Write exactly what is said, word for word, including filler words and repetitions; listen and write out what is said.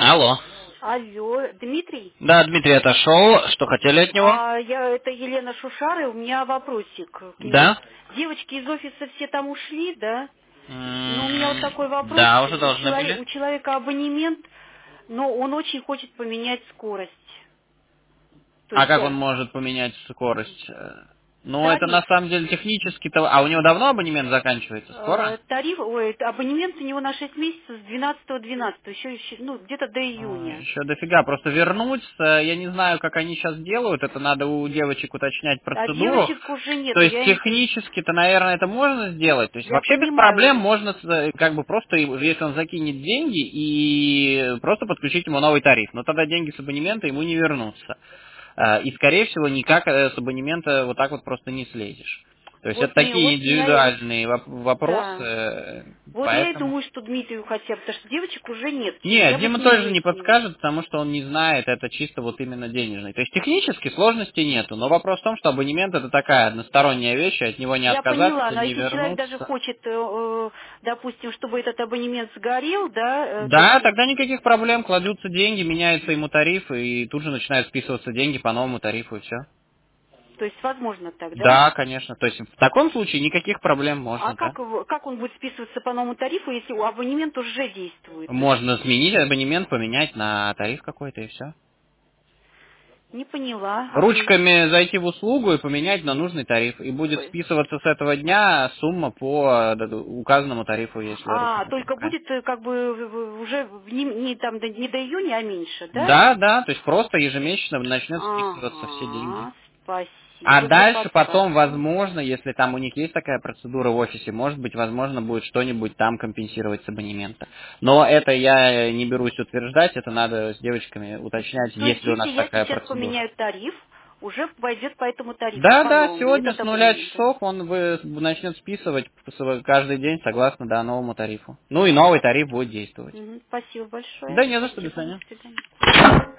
Алло. Алло, Дмитрий? Да, Дмитрий отошел. Что хотели от него? А, я, это Елена Шушары, у меня вопросик к нему. Да? Девочки из офиса все там ушли, да? Но у меня вот М, такой вопрос. Да, уже У, должны человек, были. у человека абонемент, но он очень хочет поменять скорость. То А есть как он э, может поменять скорость? Э, Ну, это тариф. на самом деле технически-то... А у него давно абонемент заканчивается? Скоро? Э, тариф, ой, абонемент у него на шесть месяцев с двенадцатого двенадцатого, еще, еще, ну, где-то до Ой, июня. еще дофига. Просто вернуть, э, я не знаю, как они сейчас делают. Это надо у девочек уточнять А процедуру. девочек уже То нету, есть я, им- технически-то, наверное, это можно сделать. То есть я вообще без проблем понимаю. можно, э, как бы просто, если он закинет деньги, и просто подключить ему новый тариф. Но тогда деньги с абонемента ему не вернутся. Э, И, скорее всего, никак э, с абонемента вот так вот просто не слезешь. То есть это Вот, мне, такие вот я, вот, индивидуальные воп- вопросы, да. э, Вот я и поэтому... думаю, что Дмитрию хотя бы, потому что девочек уже нет. Нет, Я бы Дима с ним тоже не выяснила. подскажет, потому что он не знает, это чисто вот именно денежный. То есть технически сложности нету, но вопрос в том, что абонемент это такая односторонняя вещь, от него не Я поняла, отказаться, но не если человек даже вернуться. хочет, э, э, допустим, чтобы этот абонемент сгорел, да, э, то Да, есть, тогда никаких проблем, кладутся деньги, меняется ему тариф, и тут же начинают списываться деньги по новому тарифу, и все. то есть возможно так, да? Да, конечно. То есть в таком случае никаких проблем А можно, да. как, его- как он будет списываться по новому тарифу, если у абонемент уже действует? Можно сменить абонемент, поменять на тариф какой-то, и все. Не поняла. Абонемент. Ручками зайти в услугу и поменять на нужный тариф. И будет списываться с этого дня сумма по э, указанному тарифу, если А, ручками только переправить. будет э, как бы в- в- уже в- не, не там, до- не до июня, а меньше, да? Да, да, то есть просто ежемесячно начнет списываться все деньги. Ага, А спасибо за дальше потом, подсказку. возможно, если там у них есть такая процедура в офисе, может быть, возможно, будет что-нибудь там компенсировать с абонемента. Но это я не берусь утверждать, это надо с девочками уточнять, То есть, есть ли у если нас я такая сейчас процедура. поменяю тариф, уже пойдет по этому тарифу, Да, по да, новому, сегодня этот с нуля абонемент. часов он вы- начнет списывать с- каждый день согласно да, новому тарифу. Ну и новый тариф будет действовать. Мгм, спасибо большое. Да не за что, до Спасибо, до свидания. свидания.